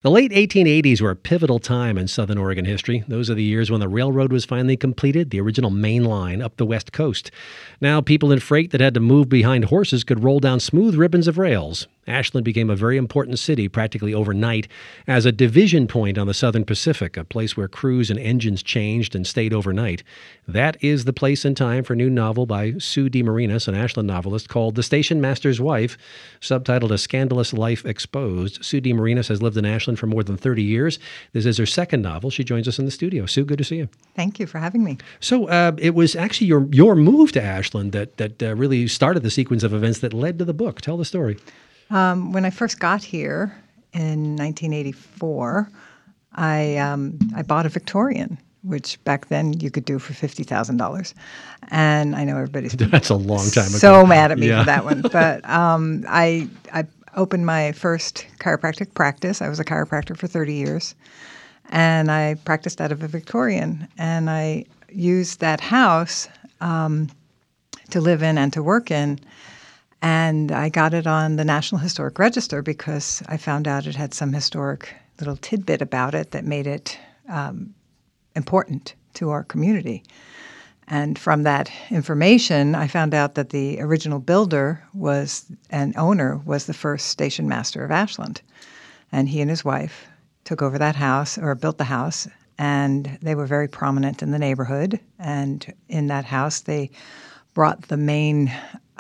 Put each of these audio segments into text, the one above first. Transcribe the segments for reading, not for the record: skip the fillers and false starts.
The late 1880s were a pivotal time in Southern Oregon history. Those are the years when the railroad was finally completed, the original main line up the west coast. Now, people in freight that had to move behind horses could roll down smooth ribbons of rails. Ashland became a very important city practically overnight as a division point on the Southern Pacific, a place where crews and engines changed and stayed overnight. That is the place and time for a new novel by Sue DeMarinis, an Ashland novelist, called The Station Master's Wife, subtitled A Scandalous Life Exposed. Sue DeMarinis has lived in Ashland for more than 30 years. This is her second novel. She joins us in the studio. Sue, good to see you. Thank you for having me. So it was actually your move to Ashland that really started the sequence of events that led to the book. Tell the story. When I first got here in 1984, I bought a Victorian, which back then you could do for $50,000. And I know everybody's That's a long time ago. So mad at me for that one. But I opened my first chiropractic practice. I was a chiropractor for 30 years. And I practiced out of a Victorian. And I used that house to live in and to work in. And I got it on the National Historic Register because I found out it had some historic little tidbit about it that made it important to our community. And from that information, I found out that the original builder and owner was the first station master of Ashland. And he and his wife took over that house, or built the house, and they were very prominent in the neighborhood. And in that house, they brought the main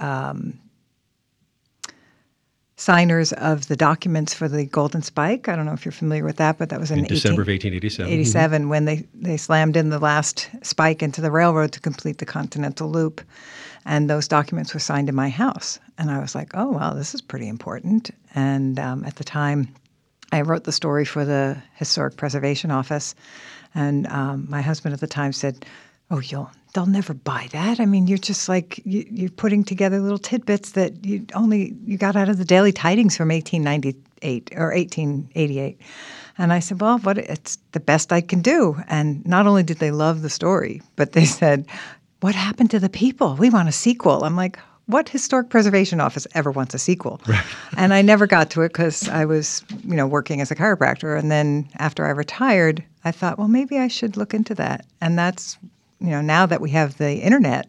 signers of the documents for the Golden Spike. I don't know if you're familiar with that, but that was in December of 1887. 87, when they slammed in the last spike into the railroad to complete the Continental Loop. And those documents were signed in my house. And I was like, oh, well, this is pretty important. And at the time, I wrote the story for the Historic Preservation Office. And my husband at the time said, oh, they'll never buy that. I mean, you're just like, you're putting together little tidbits that you got out of the Daily Tidings from 1898 or 1888. And I said, well, it's the best I can do. And not only did they love the story, but they said, what happened to the people? We want a sequel. I'm like, what Historic Preservation Office ever wants a sequel? Right. And I never got to it because I was, working as a chiropractor. And then after I retired, I thought, well, maybe I should look into that. And that's now that we have the internet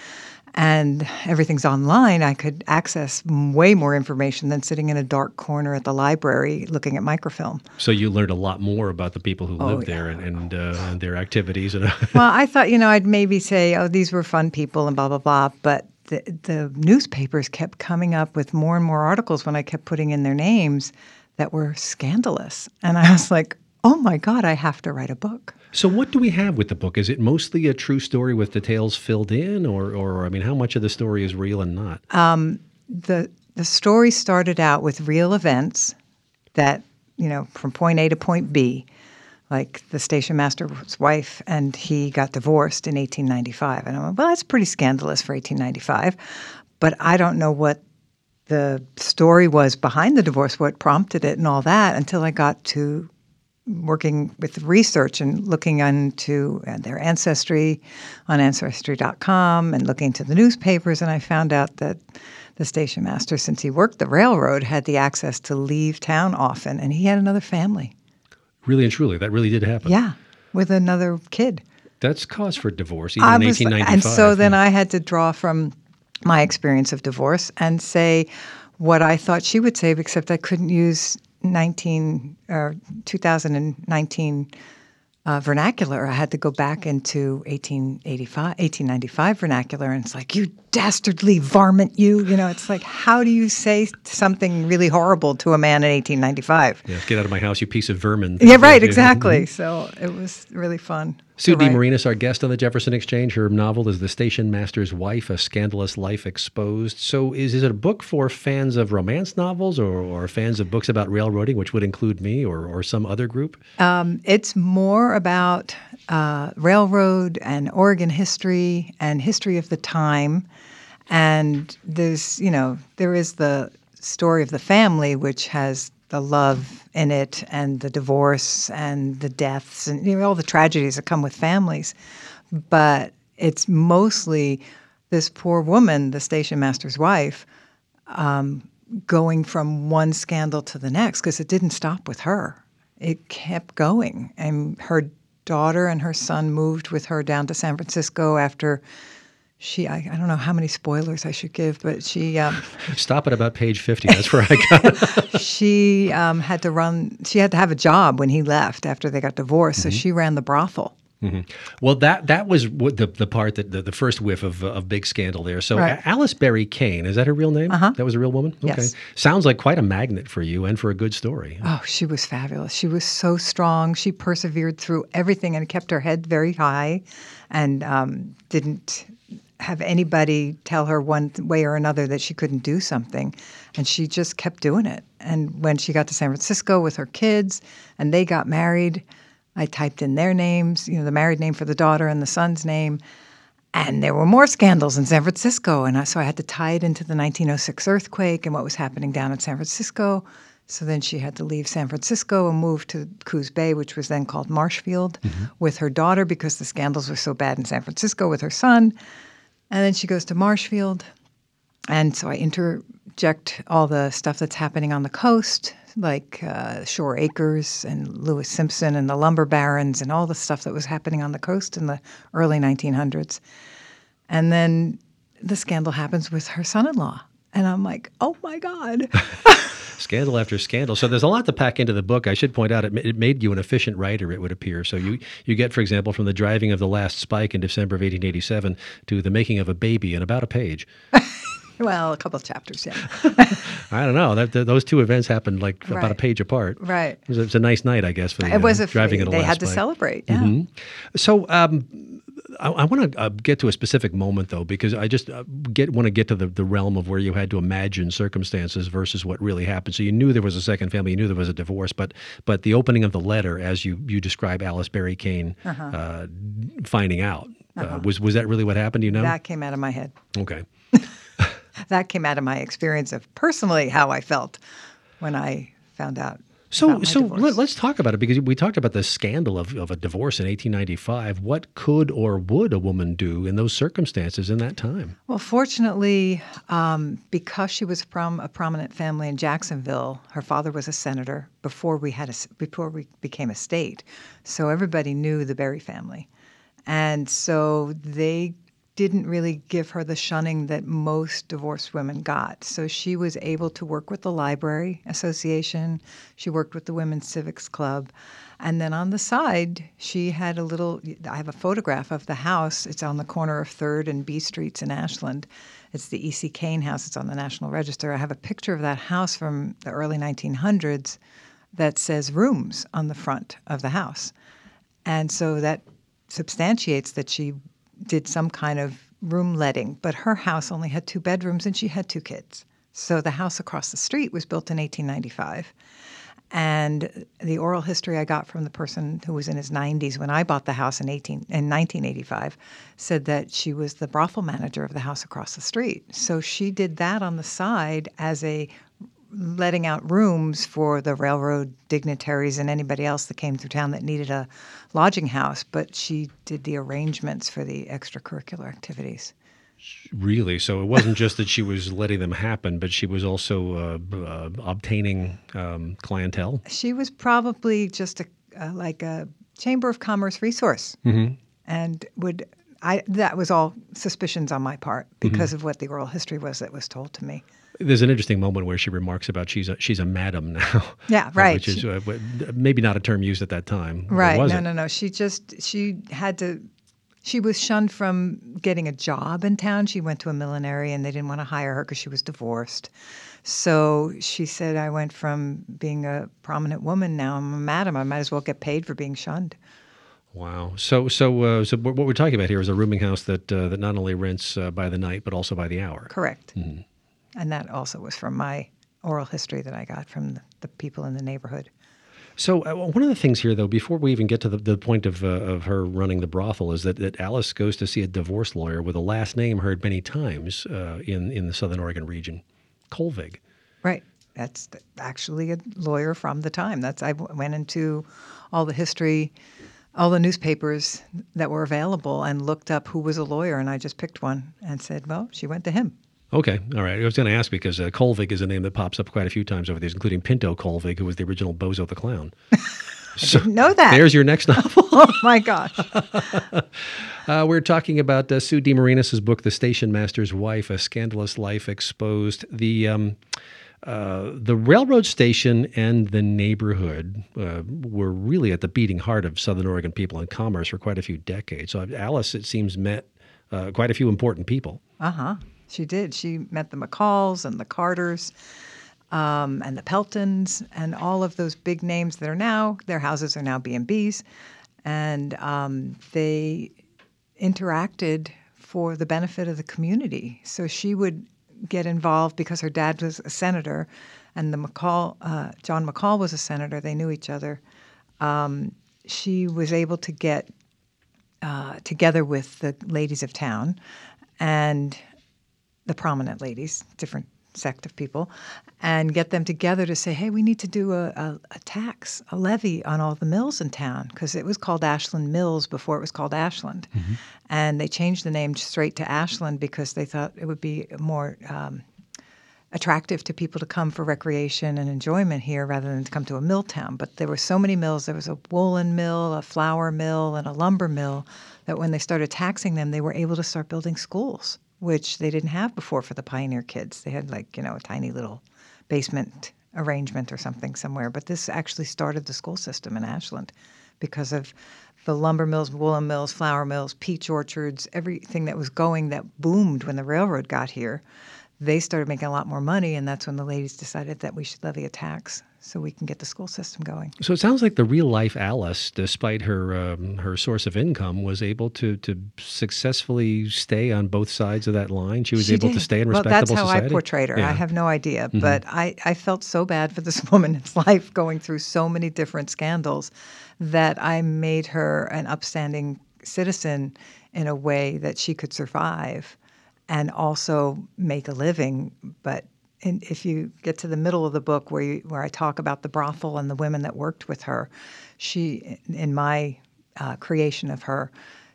and everything's online, I could access way more information than sitting in a dark corner at the library looking at microfilm. So you learned a lot more about the people who lived there and their activities. Well, I thought, I'd maybe say, oh, these were fun people and blah, blah, blah. But the newspapers kept coming up with more and more articles when I kept putting in their names that were scandalous. And I was like, oh my God, I have to write a book. So what do we have with the book? Is it mostly a true story with details filled in, or how much of the story is real and not? The story started out with real events that, from point A to point B, like the station master's wife and he got divorced in 1895. And I went, well, that's pretty scandalous for 1895. But I don't know what the story was behind the divorce, what prompted it and all that, until I got to working with research and looking into their ancestry on Ancestry.com and looking into the newspapers. And I found out that the station master, since he worked the railroad, had the access to leave town often. And he had another family. Really and truly, that really did happen. Yeah, with another kid. That's cause for divorce, even in 1895. And so then I had to draw from my experience of divorce and say what I thought she would say, except I couldn't use 2019 vernacular. I had to go back into 1895 vernacular, and it's like, you dastardly varmint, you. It's like, how do you say something really horrible to a man in 1895? Yeah, get out of my house, you piece of vermin. Yeah, right, exactly. So it was really fun. Sue DeMarinis, our guest on the Jefferson Exchange. Her novel is The Station Master's Wife, A Scandalous Life Exposed. So is it a book for fans of romance novels or fans of books about railroading, which would include me or some other group? It's more about railroad and Oregon history and history of the time. And there is the story of the family, which has the love in it and the divorce and the deaths and all the tragedies that come with families. But it's mostly this poor woman, the station master's wife, going from one scandal to the next, because it didn't stop with her. it kept going. And her daughter and her son moved with her down to San Francisco after I don't know how many spoilers I should give, but she Stop at about page 50. That's where I got. she had to have a job when he left after they got divorced. So she ran the brothel. Well, that was what the part that the first whiff of big scandal there. So Right. Alice Berry Kane, is that her real name? That was a real woman? Okay. Yes. Sounds like quite a magnet for you and for a good story. Oh, she was fabulous. She was so strong. She persevered through everything and kept her head very high and didn't have anybody tell her one way or another that she couldn't do something. And she just kept doing it. And when she got to San Francisco with her kids and they got married, I typed in their names, the married name for the daughter and the son's name. And there were more scandals in San Francisco. And so I had to tie it into the 1906 earthquake and what was happening down in San Francisco. So then she had to leave San Francisco and move to Coos Bay, which was then called Marshfield, with her daughter because the scandals were so bad in San Francisco with her son. And then she goes to Marshfield. And so I interject all the stuff that's happening on the coast, like Shore Acres and Lewis Simpson and the lumber barons and all the stuff that was happening on the coast in the early 1900s. And then the scandal happens with her son-in-law. And I'm like, oh, my God. Scandal after scandal. So there's a lot to pack into the book. I should point out it made you an efficient writer, it would appear. So you get, for example, from the driving of the last spike in December of 1887 to the making of a baby in about a page. Well, a couple of chapters, yeah. I don't know. Those two events happened like about a page apart. Right. It was a nice night, I guess, for the It was driving of the they last had to spike. celebrate, yeah. So I want to get to a specific moment, though, because I just want to get to the realm of where you had to imagine circumstances versus what really happened. So you knew there was a second family, you knew there was a divorce, but the opening of the letter, as you describe Alice Berry Kane finding out, was that really what happened? Do you know? That came out of my head. Okay. That came out of my experience of personally how I felt when I found out. So about my divorce. let's talk about it, because we talked about the scandal of a divorce in 1895. What could or would a woman do in those circumstances in that time? Well, fortunately, because she was from a prominent family in Jacksonville, her father was a senator before we became a state. So everybody knew the Berry family. And so they didn't really give her the shunning that most divorced women got. So she was able to work with the Library Association. She worked with the Women's Civics Club. And then on the side, she had I have a photograph of the house. It's on the corner of 3rd and B Streets in Ashland. It's the E.C. Kane house. It's on the National Register. I have a picture of that house from the early 1900s that says rooms on the front of the house. And so that substantiates that she did some kind of room letting, but her house only had 2 bedrooms and she had 2 kids. So the house across the street was built in 1895. And the oral history I got from the person who was in his 90s when I bought the house in 1985 said that she was the brothel manager of the house across the street. So she did that on the side as a letting out rooms for the railroad dignitaries and anybody else that came through town that needed a lodging house, but she did the arrangements for the extracurricular activities. Really? So it wasn't just that she was letting them happen, but she was also obtaining clientele? She was probably just like a Chamber of Commerce resource. And that was all suspicions on my part because of what the oral history was that was told to me. There's an interesting moment where she remarks about she's a madam now. Yeah, right. Which is maybe not a term used at that time. Right. Was No. She was shunned from getting a job in town. She went to a millinery and they didn't want to hire her because she was divorced. So she said, I went from being a prominent woman, now I'm a madam. I might as well get paid for being shunned. Wow. So what we're talking about here is a rooming house that not only rents by the night, but also by the hour. Correct. And that also was from my oral history that I got from the people in the neighborhood. So one of the things here, though, before we even get to the point of her running the brothel, is that Alice goes to see a divorce lawyer with a last name heard many times in the Southern Oregon region, Colvig. Right. That's actually a lawyer from the time. I went into all the history, all the newspapers that were available and looked up who was a lawyer, and I just picked one and said, well, she went to him. Okay, all right. I was going to ask because Colvig is a name that pops up quite a few times over these, including Pinto Colvig, who was the original Bozo the Clown. I didn't know that. There's your next novel. Oh my gosh. We're talking about Sue DeMarinis' book, The Station Master's Wife, A Scandalous Life Exposed. The railroad station and the neighborhood were really at the beating heart of Southern Oregon people and commerce for quite a few decades. So Alice, it seems, met quite a few important people. Uh-huh. She did. She met the McCalls and the Carters and the Peltons and all of those big names that are now, their houses are now B&Bs. And they interacted for the benefit of the community. So she would get involved because her dad was a senator and the John McCall was a senator. They knew each other. She was able to get together with the ladies of town and the prominent ladies, different sect of people, and get them together to say, hey, we need to do a tax, a levy on all the mills in town, because it was called Ashland Mills before it was called Ashland. Mm-hmm. And they changed the name straight to Ashland because they thought it would be more attractive to people to come for recreation and enjoyment here rather than to come to a mill town. But there were so many mills. There was a woolen mill, a flour mill, and a lumber mill that when they started taxing them, they were able to start building schools, which they didn't have before for the pioneer kids. They had a tiny little basement arrangement or something somewhere. But this actually started the school system in Ashland because of the lumber mills, woolen mills, flour mills, peach orchards, everything that was going that boomed when the railroad got here. They started making a lot more money, and that's when the ladies decided that we should levy a tax so we can get the school system going. So it sounds like the real-life Alice, despite her source of income, was able to successfully stay on both sides of that line. She was able to stay in respectable society? Well, that's how I portrayed her. Yeah. I have no idea. Mm-hmm. But I felt so bad for this woman's life going through so many different scandals that I made her an upstanding citizen in a way that she could survive and also make a living. But if you get to the middle of the book where I talk about the brothel and the women that worked with her, she, in my creation of her,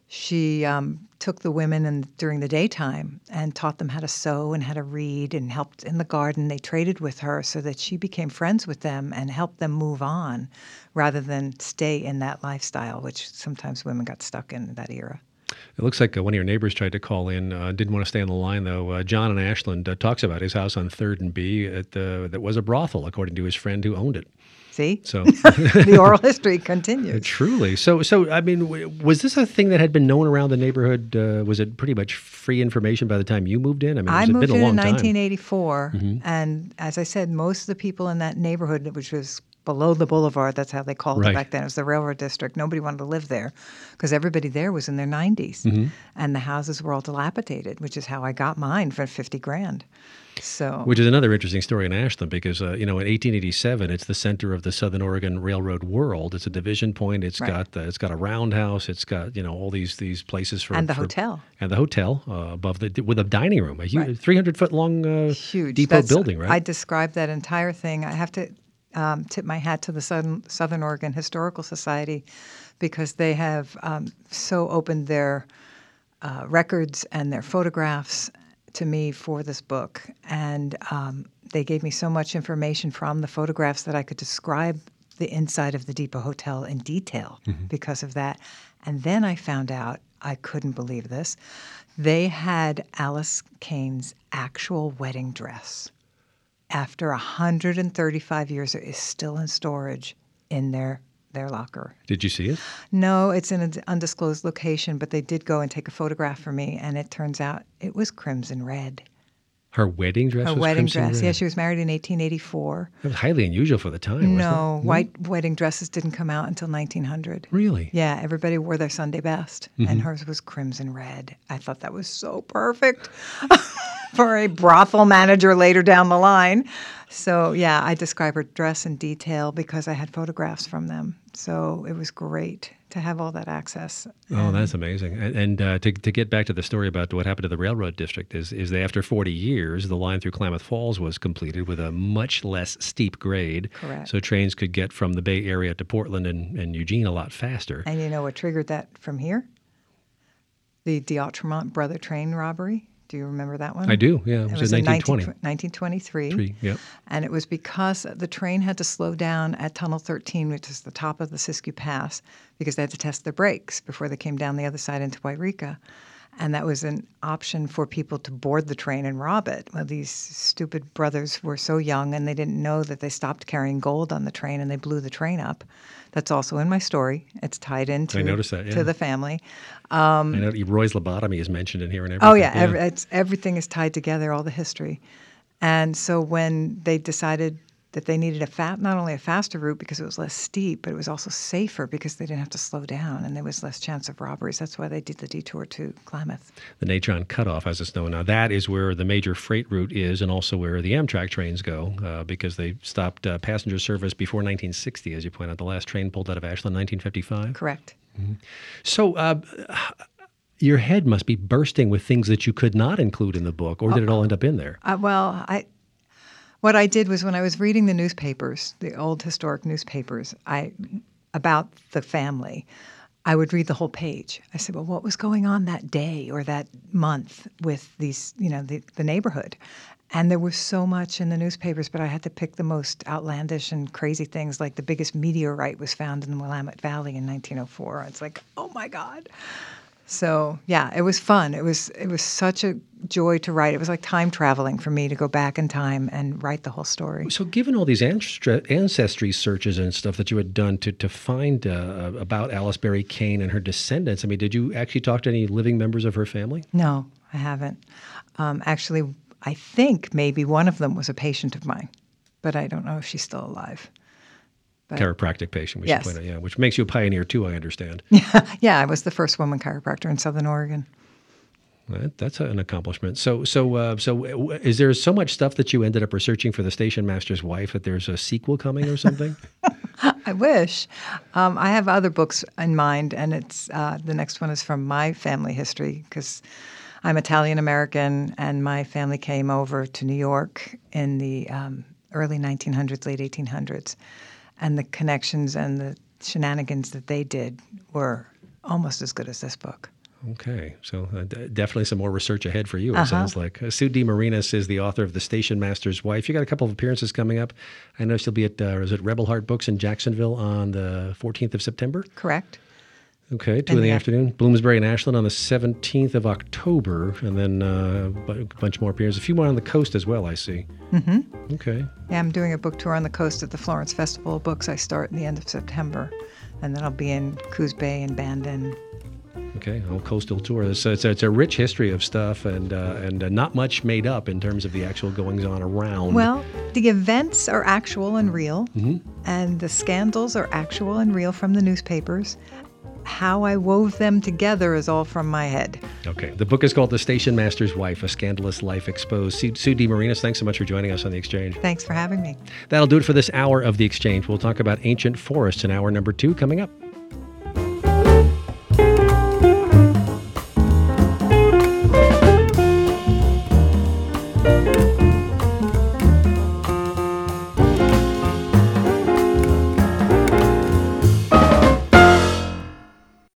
she took the women during the daytime and taught them how to sew and how to read and helped in the garden. They traded with her so that she became friends with them and helped them move on rather than stay in that lifestyle, which sometimes women got stuck in that era. It looks like one of your neighbors tried to call in, didn't want to stay on the line, though. John in Ashland talks about his house on 3rd and B that was a brothel, according to his friend who owned it. See? So the oral history continues. Truly. So I mean, was this a thing that had been known around the neighborhood? Was it pretty much free information by the time you moved in? I moved been a long in time. 1984, mm-hmm. And as I said, most of the people in that neighborhood, which was below the boulevard, that's how they called it back then. It was the railroad district. Nobody wanted to live there because everybody there was in their 90s. Mm-hmm. And the houses were all dilapidated, which is how I got mine for $50,000. So, which is another interesting story in Ashland because, in 1887, it's the center of the Southern Oregon Railroad world. It's a division point. It's got a roundhouse. It's got, all these places for... And the hotel. And the hotel above with a dining room, a huge 300-foot long huge depot building, right? I described that entire thing. I have to tip my hat to the Southern Oregon Historical Society because they have so opened their records and their photographs to me for this book. And they gave me so much information from the photographs that I could describe the inside of the Depot Hotel in detail because of that. And then I found out, I couldn't believe this, they had Alice Kane's actual wedding dress. After 135 years, it is still in storage in their locker. Did you see it? No, it's in an undisclosed location, but they did go and take a photograph for me, and it turns out it was crimson red. Her wedding dress was wedding crimson dress, red? yeah. She was married in 1884. That was highly unusual for the time, No, wasn't it? white wedding dresses didn't come out until 1900. Really? Yeah, everybody wore their Sunday best, and hers was crimson red. I thought that was so perfect for a brothel manager later down the line. So, yeah, I describe her dress in detail because I had photographs from them. So it was great to have all that access. Oh, that's amazing. And to get back to the story about what happened to the railroad district is that after 40 years, the line through Klamath Falls was completed with a much less steep grade. Correct. So trains could get from the Bay Area to Portland and Eugene a lot faster. And you know what triggered that from here? The D'Outremont brother train robbery. Do you remember that one? I do, yeah. It was in 1920. 1923. Yep. And it was because the train had to slow down at Tunnel 13, which is the top of the Siskiyou Pass, because they had to test their brakes before they came down the other side into Wairika. And that was an option for people to board the train and rob it. Well, these stupid brothers were so young, and they didn't know that they stopped carrying gold on the train, and they blew the train up. That's also in my story. It's tied into I noticed that, yeah. to the family. I know Roy's lobotomy is mentioned in here and everything. Oh, yeah. Everything is tied together, all the history. And so when they decided that they needed not only a faster route because it was less steep, but it was also safer because they didn't have to slow down and there was less chance of robberies. That's why they did the detour to Klamath. The Natron Cutoff, as it's known now, that is where the major freight route is and also where the Amtrak trains go because they stopped passenger service before 1960, as you point out. The last train pulled out of Ashland in 1955. Correct. Mm-hmm. So your head must be bursting with things that you could not include in the book, or did it all end up in there? What I did was when I was reading the newspapers, the old historic newspapers, about the family, I would read the whole page. I said, well, what was going on that day or that month with these, the neighborhood? And there was so much in the newspapers, but I had to pick the most outlandish and crazy things, like the biggest meteorite was found in the Willamette Valley in 1904. It's like, oh my God. So, yeah, it was fun. It was such a joy to write. It was like time traveling for me to go back in time and write the whole story. So given all these ancestry searches and stuff that you had done to find about Alice Berry Kane and her descendants, I mean, did you actually talk to any living members of her family? No, I haven't. Actually, I think maybe one of them was a patient of mine, but I don't know if she's still alive. Chiropractic patient, we yes. should point out, yeah, which makes you a pioneer too, I understand. Yeah, I was the first woman chiropractor in Southern Oregon. That's an accomplishment. So is there so much stuff that you ended up researching for The Station Master's Wife that there's a sequel coming or something? I wish. I have other books in mind, and it's the next one is from my family history because I'm Italian-American, and my family came over to New York in the early 1900s, late 1800s. And the connections and the shenanigans that they did were almost as good as this book. Okay. So definitely some more research ahead for you, it sounds like. Sue DeMarinis is the author of The Station Master's Wife. You got a couple of appearances coming up. I know she'll be at, is it Rebel Heart Books in Jacksonville on the 14th of September? Correct. Okay, 2 in the afternoon. Bloomsbury and Ashland on the 17th of October, and then a bunch more appearances. A few more on the coast as well, I see. Mm-hmm. Okay. Yeah, I'm doing a book tour on the coast at the Florence Festival of Books. I start in the end of September, and then I'll be in Coos Bay and Bandon. Okay, whole coastal tour. So it's a rich history of stuff, and not much made up in terms of the actual goings-on around. Well, the events are actual and real, and the scandals are actual and real from the newspapers. How I wove them together is all from my head. Okay. The book is called The Station Master's Wife, A Scandalous Life Exposed. Sue DeMarinis, thanks so much for joining us on The Exchange. Thanks for having me. That'll do it for this hour of The Exchange. We'll talk about ancient forests in hour number 2 coming up.